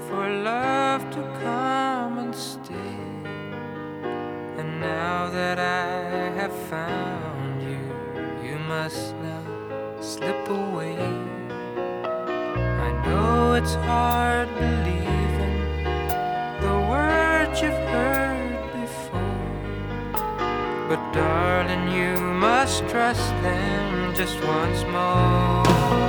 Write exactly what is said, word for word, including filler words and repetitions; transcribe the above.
for love to come and stay. And now that I have found you, you must now slip away. I know it's hard believing the words you've heard before, but darling, you must trust them just once more.